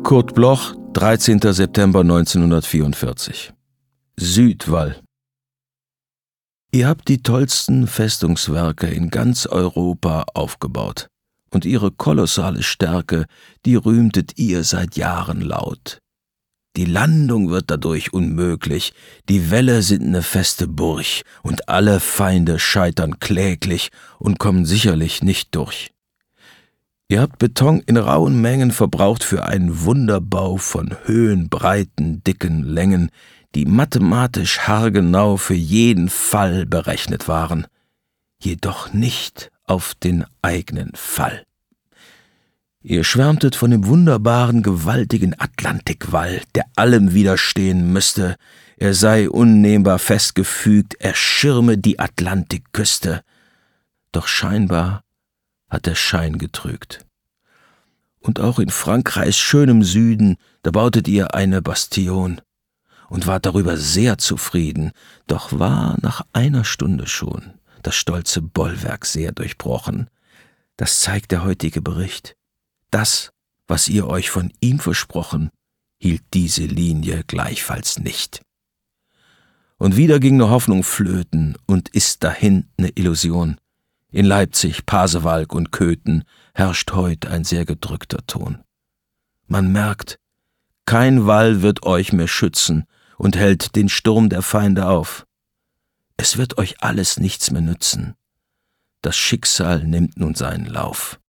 Kurt Bloch, 13. September 1944. Südwall. Ihr habt die tollsten Festungswerke in ganz Europa aufgebaut, und ihre kolossale Stärke, die rühmtet ihr seit Jahren laut. Die Landung wird dadurch unmöglich, die Wälle sind ne feste Burg, und alle Feinde scheitern kläglich und kommen sicherlich nicht durch. Ihr habt Beton in rauen Mengen verbraucht für einen Wunderbau von Höhen, Breiten, dicken Längen, die mathematisch haargenau für jeden Fall berechnet waren, jedoch nicht auf den eigenen Fall. Ihr schwärmtet von dem wunderbaren, gewaltigen Atlantikwall, der allem widerstehen müsste, er sei unnehmbar festgefügt, er schirme die Atlantikküste. Doch scheinbar hat der Schein getrügt. Und auch in Frankreichs schönem Süden, da bautet ihr eine Bastion und wart darüber sehr zufrieden, doch war nach einer Stunde schon das stolze Bollwerk sehr durchbrochen. Das zeigt der heutige Bericht. Das, was ihr euch von ihm versprochen, hielt diese Linie gleichfalls nicht. Und wieder ging ne Hoffnung flöten und ist dahin ne Illusion. In Leipzig, Pasewalk und Köthen herrscht heut ein sehr gedrückter Ton. Man merkt, kein Wall wird euch mehr schützen und hält den Sturm der Feinde auf. Es wird euch alles nichts mehr nützen. Das Schicksal nimmt nun seinen Lauf.